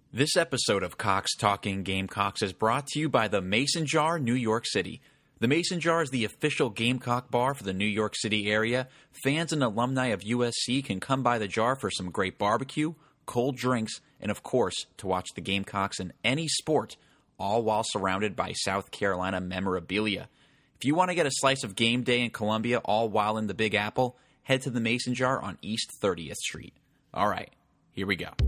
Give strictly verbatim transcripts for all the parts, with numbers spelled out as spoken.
This episode of Cox Talking Gamecocks is brought to you by the Mason Jar, New York City. The Mason Jar is the official Gamecock bar for the New York City area. Fans and alumni of U S C can come by the jar for some great barbecue, cold drinks, and of course, to watch the Gamecocks in any sport, all while surrounded by South Carolina memorabilia. If you want to get a slice of game day in Columbia all while in the Big Apple, head to the Mason Jar on East thirtieth Street. All right, here we go.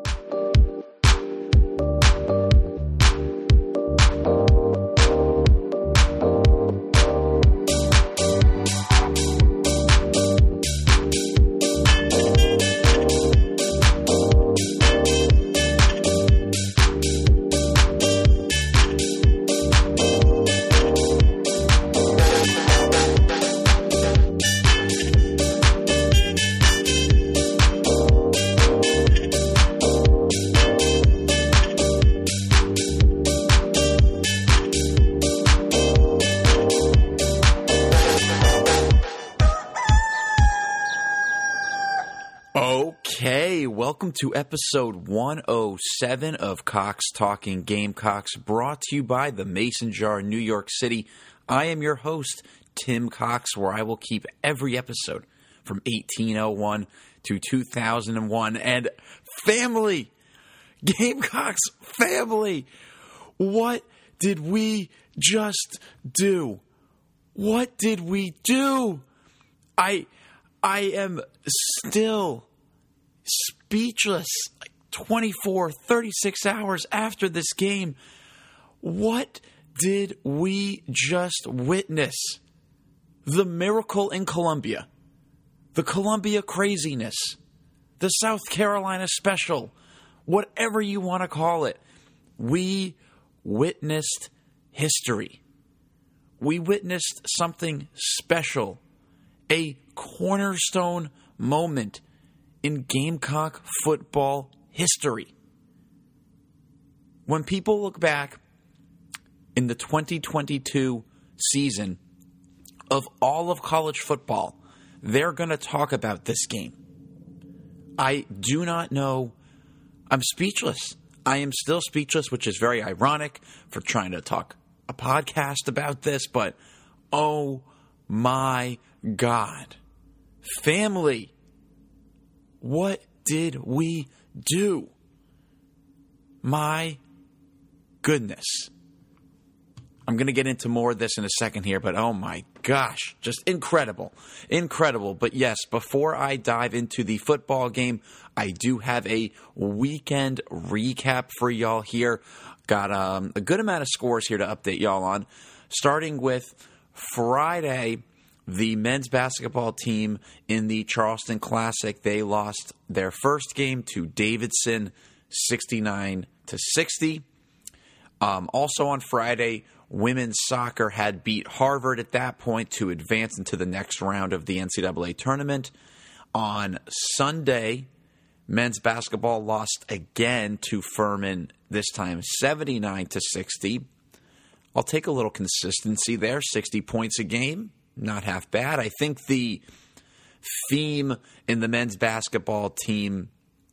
Okay, welcome to episode one oh seven of Cox Talking Gamecocks, brought to you by the Mason Jar, New York City. I am your host, Tim Cox, where I will keep every episode from eighteen oh one to two thousand one. And family, Gamecocks family, what did we just do? What did we do? I... I am still speechless like twenty-four, thirty-six hours after this game. What did we just witness? The miracle in Columbia. The Columbia craziness. The South Carolina special. Whatever you want to call it. We witnessed history. We witnessed something special. A cornerstone moment in Gamecock football history. When people look back in the twenty twenty-two season of all of college football, they're going to talk about this game. I do not know. I'm speechless. I am still speechless, which is very ironic for trying to talk a podcast about this, but oh my God. Family, what did we do? My goodness. I'm going to get into more of this in a second here, but oh my gosh, just incredible. Incredible. But yes, before I dive into the football game, I do have a weekend recap for y'all here. Got um, a good amount of scores here to update y'all on. Starting with Friday, the men's basketball team in the Charleston Classic, they lost their first game to Davidson, sixty-nine to sixty. Um, also on Friday, women's soccer had beat Harvard at that point to advance into the next round of the N C double A tournament. On Sunday, men's basketball lost again to Furman, this time seventy-nine to sixty. I'll take a little consistency there, sixty points a game. Not half bad. I think the theme in the men's basketball team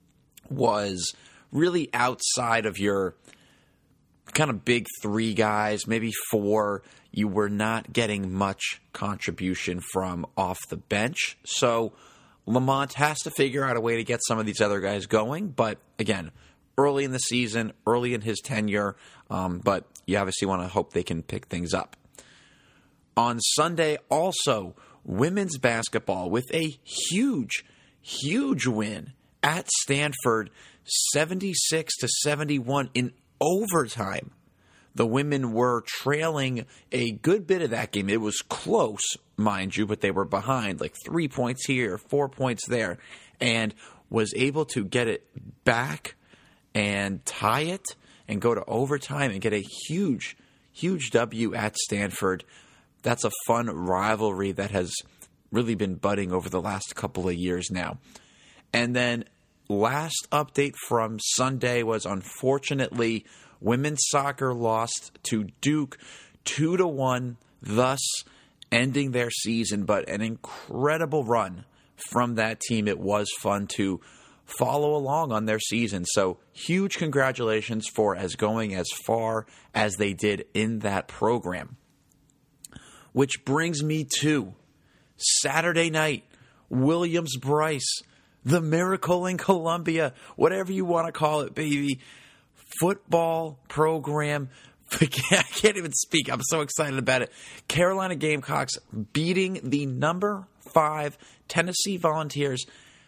was really outside of your kind of big three guys, maybe four. You were not getting much contribution from off the bench. So Lamont has to figure out a way to get some of these other guys going. But again, early in the season, early in his tenure, um, but you obviously want to hope they can pick things up. On Sunday, also, women's basketball with a huge, huge win at Stanford, seventy-six to seventy-one in overtime. The women were trailing a good bit of that game. It was close, mind you, but they were behind, like three points here, four points there, and was able to get it back and tie it and go to overtime and get a huge, huge W at Stanford. That's a fun rivalry that has really been budding over the last couple of years now. And then last update from Sunday was, unfortunately, women's soccer lost to Duke two to one, thus ending their season. But an incredible run from that team. It was fun to follow along on their season. So huge congratulations for as going as far as they did in that program. Which brings me to Saturday night, Williams-Brice, the Miracle in Columbia, whatever you want to call it, baby. Football program. I can't even speak. I'm so excited about it. Carolina Gamecocks beating the number five Tennessee Volunteers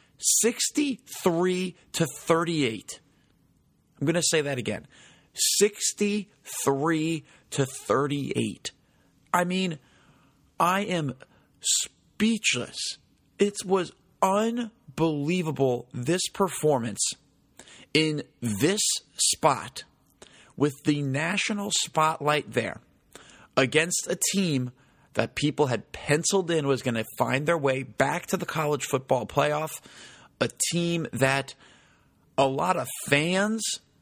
sixty-three to thirty-eight. I'm going to say that again. sixty-three to thirty-eight. I mean, I am speechless. It was unbelievable, this performance in this spot with the national spotlight there against a team that people had penciled in was going to find their way back to the college football playoff, a team that a lot of fans,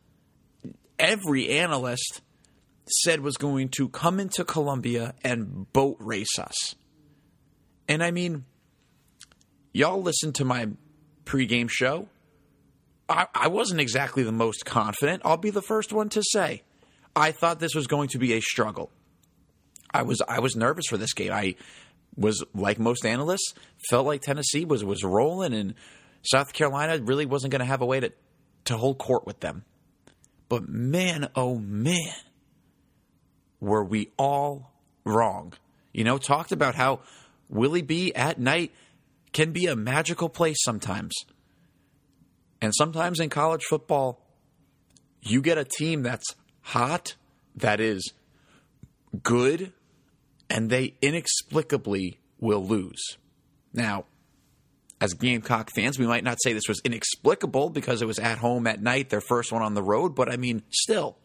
every analyst said was going to come into Columbia and boat race us. And I mean, y'all listened to my pregame show. I, I wasn't exactly the most confident. I'll be the first one to say. I thought this was going to be a struggle. I was I was nervous for this game. I was, like most analysts, felt like Tennessee was, was rolling and South Carolina really wasn't going to have a way to, to hold court with them. But man, oh man, were we all wrong. You know, talked about how Willie B at night can be a magical place sometimes. And sometimes in college football, you get a team that's hot, that is good, and they inexplicably will lose. Now, as Gamecock fans, we might not say this was inexplicable because it was at home at night, their first one on the road, but I mean, still,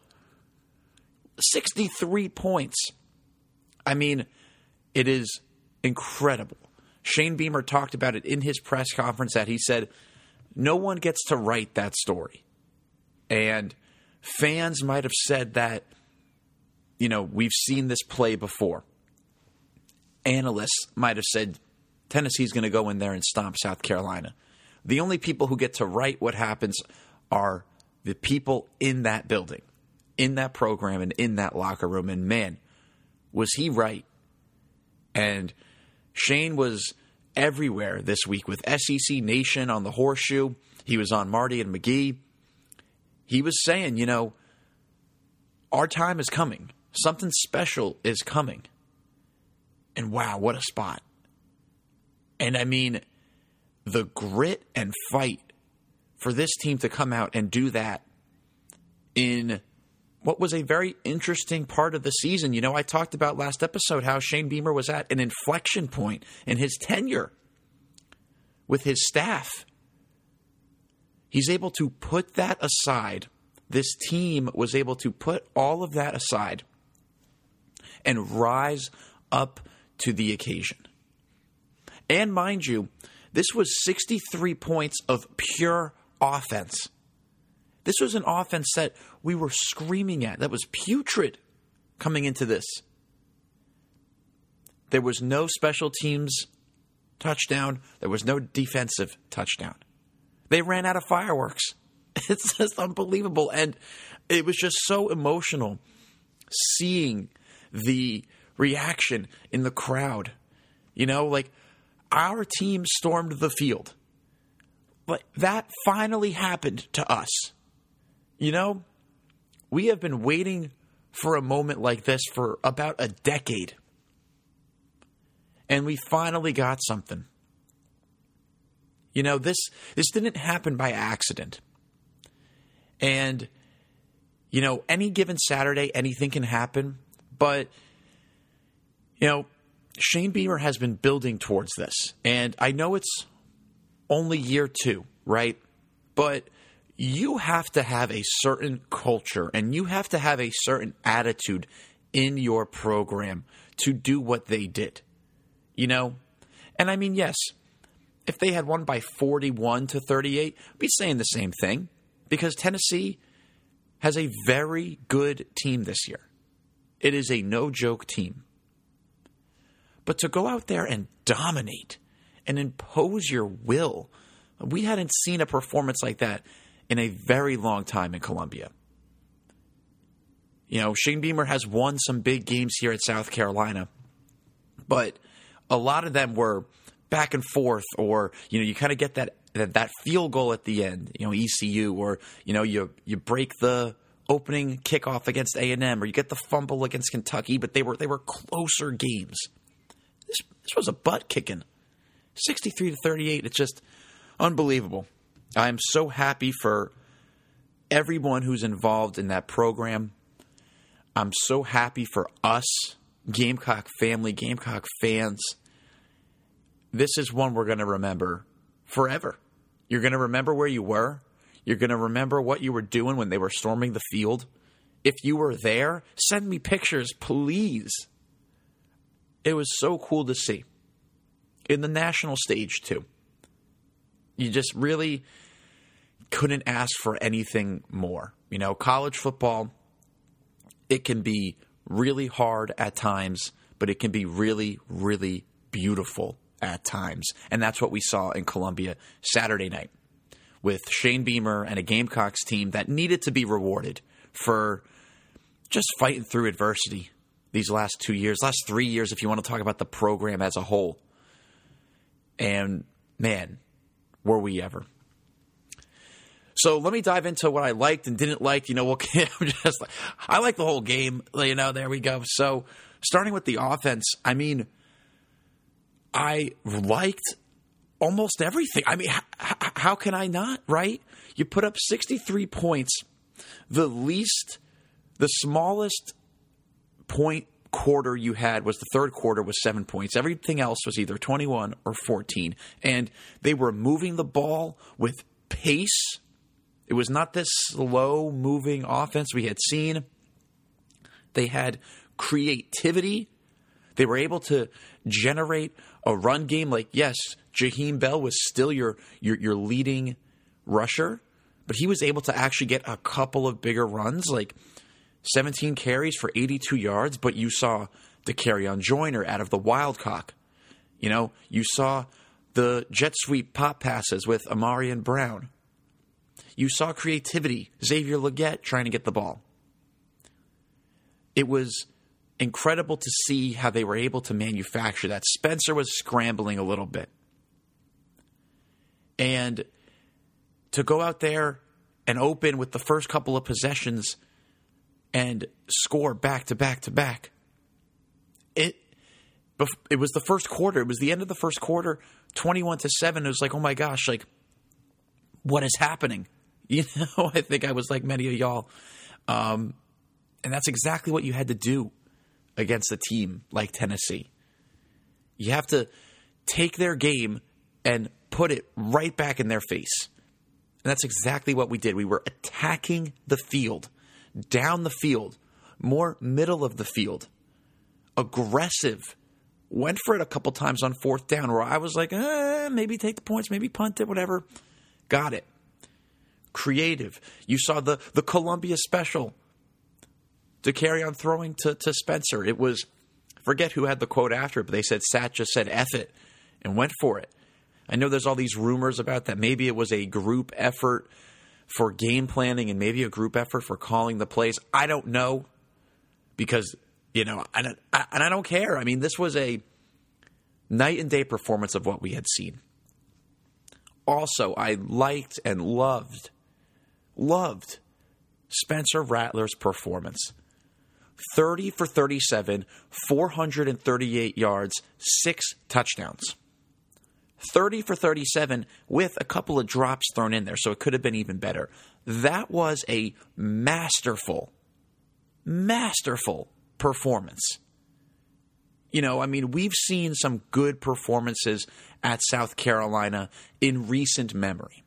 sixty-three points. I mean, it is incredible. Shane Beamer talked about it in his press conference that he said, no one gets to write that story. And fans might have said that, you know, we've seen this play before. Analysts might have said Tennessee's going to go in there and stomp South Carolina. The only people who get to write what happens are the people in that building, in that program, and in that locker room. And man, was he right. And Shane was everywhere this week with S E C Nation on the Horseshoe. He was on Marty and McGee. He was saying, you know, our time is coming. Something special is coming. And wow, what a spot. And I mean, the grit and fight for this team to come out and do that in what was a very interesting part of the season. You know, I talked about last episode how Shane Beamer was at an inflection point in his tenure with his staff. He's able to put that aside. This team was able to put all of that aside and rise up to the occasion. And mind you, this was sixty-three points of pure offense. This was an offense that we were screaming at, that was putrid coming into this. There was no special teams touchdown. There was no defensive touchdown. They ran out of fireworks. It's just unbelievable. And it was just so emotional seeing the reaction in the crowd. You know, like, our team stormed the field. But that finally happened to us. You know, we have been waiting for a moment like this for about a decade. And we finally got something. You know, this this didn't happen by accident. And, you know, any given Saturday, anything can happen. But, you know, Shane Beamer has been building towards this. And I know it's only year two, right? But you have to have a certain culture and you have to have a certain attitude in your program to do what they did. You know? And I mean, yes, if they had won by forty-one to thirty-eight, we'd be saying the same thing. Because Tennessee has a very good team this year. It is a no-joke team. But to go out there and dominate and impose your will We hadn't seen a performance like that in a very long time in Columbia. You know, Shane Beamer has won some big games here at South Carolina, but a lot of them were back and forth, or, you know, you kind of get that, that that field goal at the end, you know, E C U, or, you know, you you break the opening kickoff against A and M, or you get the fumble against Kentucky, but they were they were closer games. This this was a butt kicking. sixty-three to thirty-eight, it's just unbelievable. I'm so happy for everyone who's involved in that program. I'm so happy for us, Gamecock family, Gamecock fans. This is one we're going to remember forever. You're going to remember where you were. You're going to remember what you were doing when they were storming the field. If you were there, send me pictures, please. It was so cool to see. In the national stage, too. You just really couldn't ask for anything more. You know, college football, it can be really hard at times, but it can be really, really beautiful at times. And that's what we saw in Columbia Saturday night with Shane Beamer and a Gamecocks team that needed to be rewarded for just fighting through adversity these last two years, last three years, if you want to talk about the program as a whole. And, man, were we ever. So let me dive into what I liked and didn't like. You know, we'll, I'm just like, I like the whole game. You know, there we go. So starting with the offense, I mean, I liked almost everything. I mean, h- how can I not, right? You put up sixty-three points, the least, the smallest point quarter you had was the third quarter was seven points. Everything else was either twenty-one or fourteen. And they were moving the ball with pace. It was not this slow-moving offense we had seen. They had creativity. They were able to generate a run game. Like, yes, Jaheim Bell was still your, your, your leading rusher, but he was able to actually get a couple of bigger runs, like seventeen carries for eighty-two yards, but you saw the Dakereon Joyner out of the Wildcock. You know, you saw the jet sweep pop passes with Amarian Brown. You saw creativity, Xavier Legette trying to get the ball. It was incredible to see how they were able to manufacture that. Spencer was scrambling a little bit. And to go out there and open with the first couple of possessions and score back to back to back. It it was the first quarter. It was the end of the first quarter, twenty-one to seven. It was like, oh my gosh, like, what is happening? You know, I think I was like many of y'all. Um, and that's exactly what you had to do against a team like Tennessee. You have to take their game and put it right back in their face. And that's exactly what we did. We were attacking the field, down the field, more middle of the field, aggressive. Went for it a couple times on fourth down where I was like, eh, maybe take the points, maybe punt it, whatever. Got it. Creative. You saw the, the Columbia special. Dakereon throwing to, to Spencer. It was, forget who had the quote after it, but they said Sat just said F it and went for it. I know there's all these rumors about that. Maybe it was a group effort for game planning and maybe a group effort for calling the plays. I don't know because, you know, and I, and I don't care. I mean, this was a night and day performance of what we had seen. Also, I liked and loved, loved Spencer Rattler's performance. thirty for thirty-seven, four hundred thirty-eight yards, six touchdowns. thirty for thirty-seven with a couple of drops thrown in there, so it could have been even better. That was a masterful, masterful performance. You know, I mean, we've seen some good performances at South Carolina in recent memory.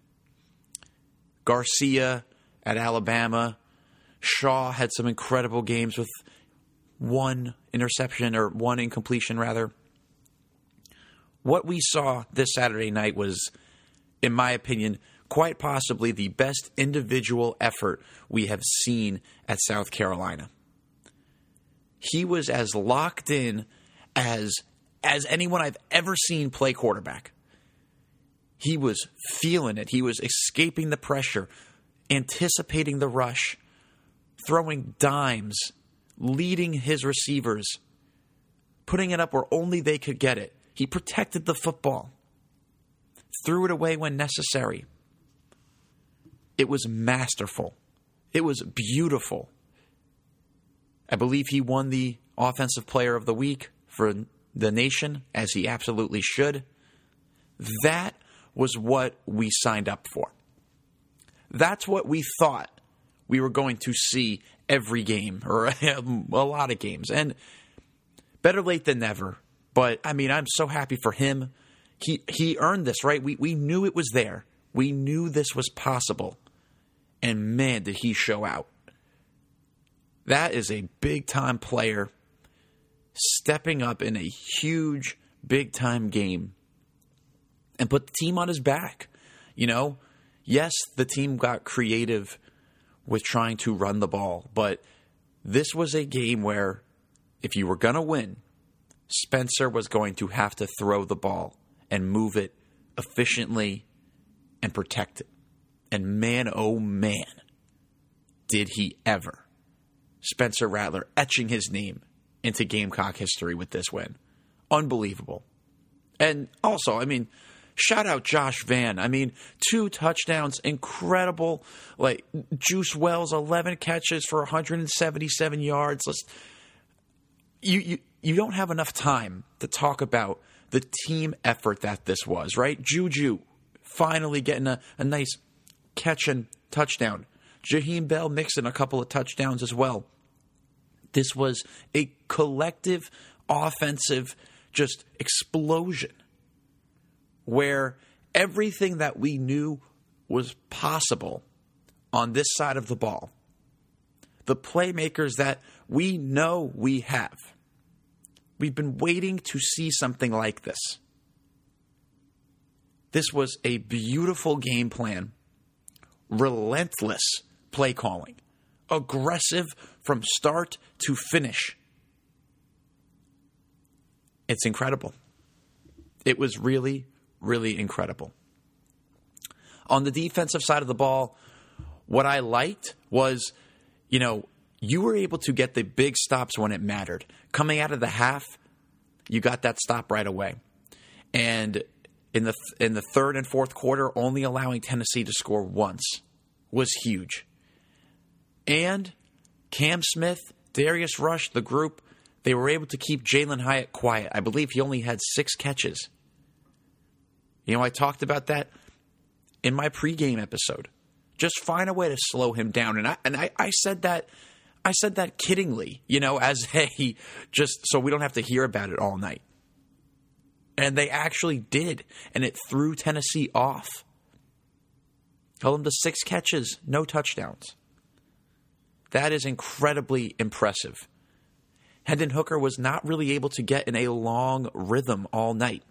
Garcia at Alabama. Shaw had some incredible games with one interception or one incompletion, rather. What we saw this Saturday night was, in my opinion, quite possibly the best individual effort we have seen at South Carolina. He was as locked in as as anyone I've ever seen play quarterback. He was feeling it. He was escaping the pressure, anticipating the rush, throwing dimes, leading his receivers, putting it up where only they could get it. He protected the football, threw it away when necessary. It was masterful. It was beautiful. I believe he won the Offensive Player of the Week for the nation, as he absolutely should. That was what we signed up for. That's what we thought we were going to see every game, or a lot of games. And better late than never. But, I mean, I'm so happy for him. He he earned this, right? We we knew it was there. We knew this was possible. And, man, did he show out. That is a big-time player stepping up in a huge, big-time game and put the team on his back. You know, yes, the team got creative with trying to run the ball, but this was a game where if you were going to win, Spencer was going to have to throw the ball and move it efficiently and protect it. And man, oh man, did he ever. Spencer Rattler etching his name into Gamecock history with this win. Unbelievable. And also, I mean, shout out Josh Vann. I mean, two touchdowns, incredible. Like, Juice Wells, eleven catches for one hundred seventy-seven yards. Let's, you, you, you don't have enough time to talk about the team effort that this was, right? Juju finally getting a, a nice catch and touchdown. Jaheim Bell mixing a couple of touchdowns as well. This was a collective offensive just explosion where everything that we knew was possible on this side of the ball, the playmakers that we know we have, we've been waiting to see something like this. This was a beautiful game plan, relentless play calling, aggressive from start to finish. It's incredible. It was really, really incredible. On the defensive side of the ball, what I liked was, you know, you were able to get the big stops when it mattered. Coming out of the half, you got that stop right away. And in the in the third and fourth quarter, only allowing Tennessee to score once was huge. And Cam Smith, Darius Rush, the group, they were able to keep Jalen Hyatt quiet. I believe he only had six catches. You know, I talked about that in my pregame episode. Just find a way to slow him down. And I and I, I said that I said that kiddingly, you know, as a just so we don't have to hear about it all night. And they actually did. And it threw Tennessee off. Held them to six catches, no touchdowns. That is incredibly impressive. Hendon Hooker was not really able to get in a long rhythm all night.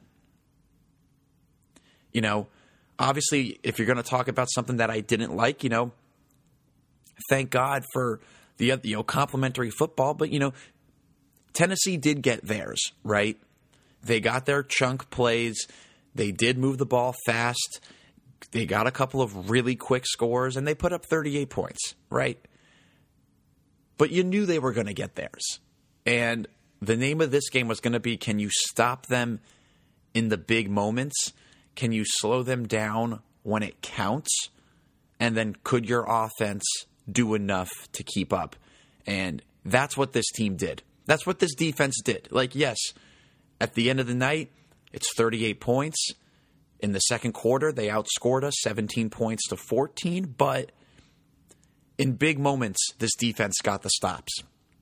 You know, obviously, if you're going to talk about something that I didn't like, you know, thank God for the, you know, complimentary football. But, you know, Tennessee did get theirs, right? They got their chunk plays. They did move the ball fast. They got a couple of really quick scores, and they put up thirty-eight points, right? But you knew they were going to get theirs. And the name of this game was going to be, can you stop them in the big moments? Can you slow them down when it counts? And then could your offense do enough to keep up? And that's what this team did. That's what this defense did. Like, yes, at the end of the night, it's thirty-eight points. In the second quarter, they outscored us seventeen points to fourteen. But in big moments, this defense got the stops.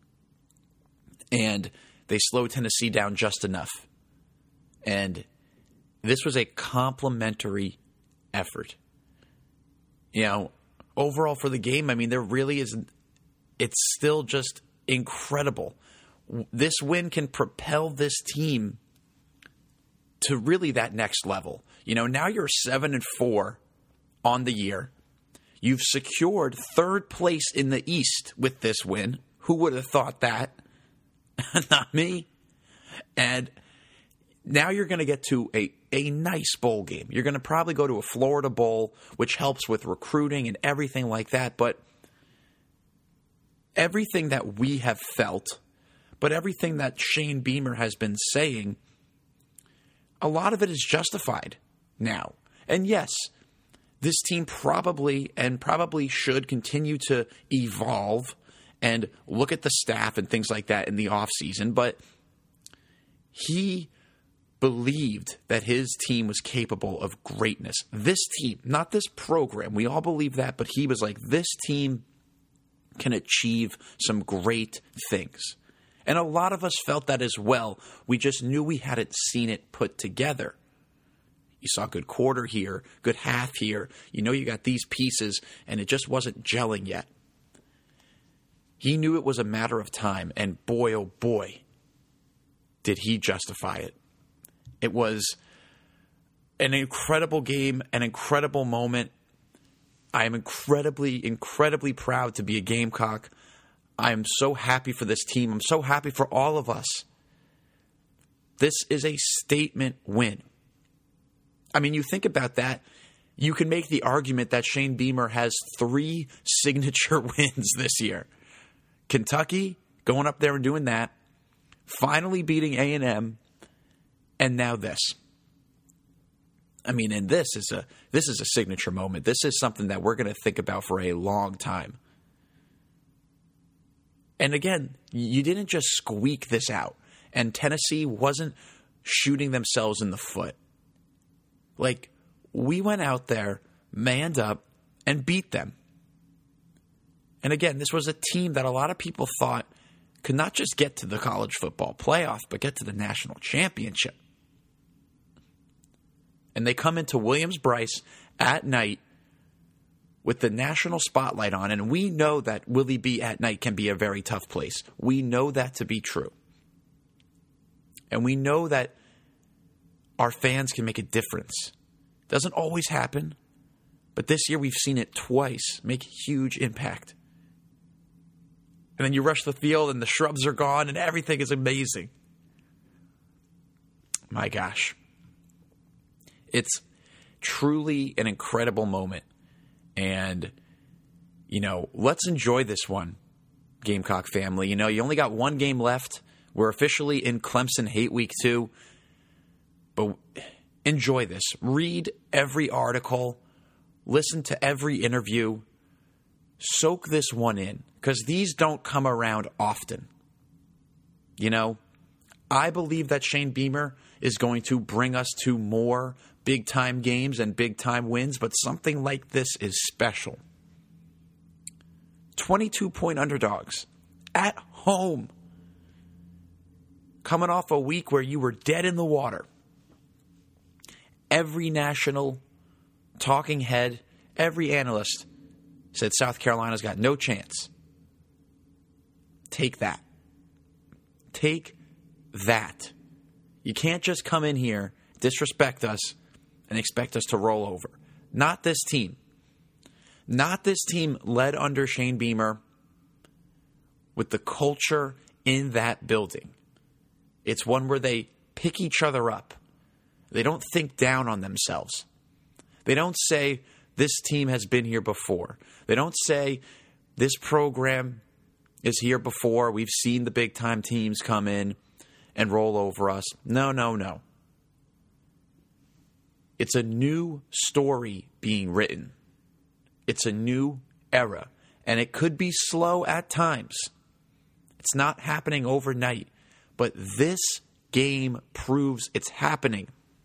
And they slowed Tennessee down just enough. And this was a complimentary effort. You know, overall for the game, I mean, there really is, it's still just incredible. This win can propel this team to really that next level. You know, now you're seven and four on the year. You've secured third place in the East with this win. Who would have thought that? Not me. And Now you're going to get to a, a nice bowl game. You're going to probably go to a Florida Bowl, which helps with recruiting and everything like that. But everything that we have felt, but everything that Shane Beamer has been saying, a lot of it is justified now. And yes, this team probably and probably should continue to evolve and look at the staff and things like that in the offseason. But he believed that his team was capable of greatness. This team, not this program. We all believe that, but he was like, this team can achieve some great things. And a lot of us felt that as well. We just knew we hadn't seen it put together. You saw a good quarter here, good half here. You know you got these pieces, and it just wasn't gelling yet. He knew it was a matter of time, and boy, oh boy, did he justify it. It was an incredible game, an incredible moment. I am incredibly, incredibly proud to be a Gamecock. I am so happy for this team. I'm so happy for all of us. This is a statement win. I mean, you think about that, you can make the argument that Shane Beamer has three signature wins this year. Kentucky, going up there and doing that, finally beating A and M, and now this. I mean, and this is a this is a signature moment. This is something that we're going to think about for a long time. And again, you didn't just squeak this out, and Tennessee wasn't shooting themselves in the foot. Like, we went out there, manned up, and beat them. And again, this was a team that a lot of people thought could not just get to the college football playoff, but get to the national championship. And they come into Williams-Brice at night with the national spotlight on, and we know that Willie B at night can be a very tough place. We know that to be true. And we know that our fans can make a difference. Doesn't always happen, but this year we've seen it twice make huge impact. And then you rush the field and the shrubs are gone and everything is amazing. My gosh. It's truly an incredible moment. And, you know, let's enjoy this one, Gamecock family. You know, you only got one game left. We're officially in Clemson Hate Week two. But enjoy this. Read every article. Listen to every interview. Soak this one in, because these don't come around often. You know, I believe that Shane Beamer is going to bring us to more big-time games and big-time wins, but something like this is special. twenty-two point underdogs at home. Coming off a week where you were dead in the water. Every national talking head, every analyst said South Carolina's got no chance. Take that. Take that. You can't just come in here, disrespect us, and expect us to roll over. Not this team. Not this team led under Shane Beamer with the culture in that building. It's one where they pick each other up. They don't think down on themselves. They don't say, this team has been here before. They don't say, this program is here before. We've seen the big-time teams come in and roll over us. No, no, no. It's a new story being written. It's a new era. And it could be slow at times. It's not happening overnight. But this game proves it's happening.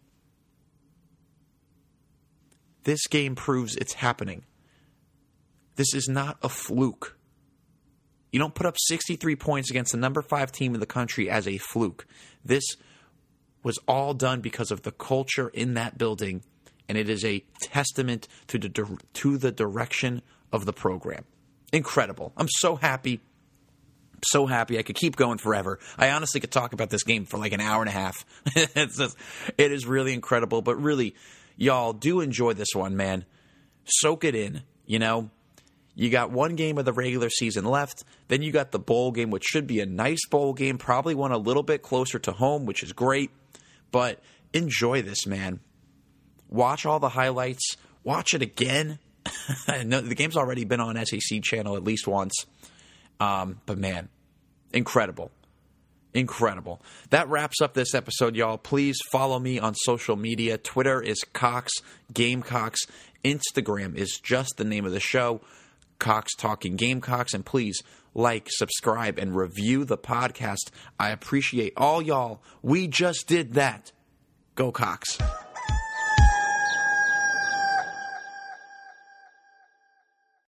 This game proves it's happening. This is not a fluke. You don't put up sixty-three points against the number five team in the country as a fluke. This was all done because of the culture in that building, and it is a testament to the, to the direction of the program. Incredible. I'm so happy. So happy. I could keep going forever. I honestly could talk about this game for like an hour and a half. It's just, it is really incredible, but really, y'all do enjoy this one, man. Soak it in, you know. You got one game of the regular season left. Then you got the bowl game, which should be a nice bowl game. Probably one a little bit closer to home, which is great. But enjoy this, man. Watch all the highlights. Watch it again. No, the game's already been on S E C channel at least once. Um, but, man, incredible. Incredible. That wraps up this episode, y'all. Please follow me on social media. Twitter is Cox Gamecocks. Instagram is just the name of the show, Cox Talking Gamecocks. And please like, subscribe, and review the podcast. I appreciate all y'all. We just did that. Go Cox.